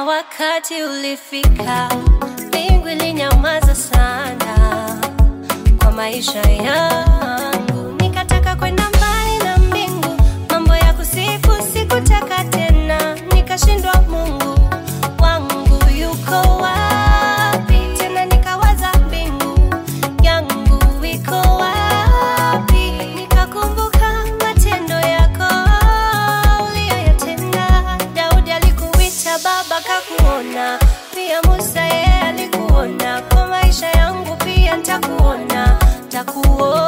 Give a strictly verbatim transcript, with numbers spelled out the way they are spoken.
wakati ulifika, mbingu ilinyamaza sana kwa maisha yangu. Nikataka kwenda mbali na mbingu, mambo ya kusifu sikutaka tena. Nikashindwa, Mungu wangu yuko wapi? Tena nikawaza, mbingu yangu iko wapi? Nikakumbuka matendo yako uliyoyatenda. Daudi alikuita baba, kakuona. Pia Musa yeye alikuona. Kwa maisha yangu pia nitakuona, nitakuona.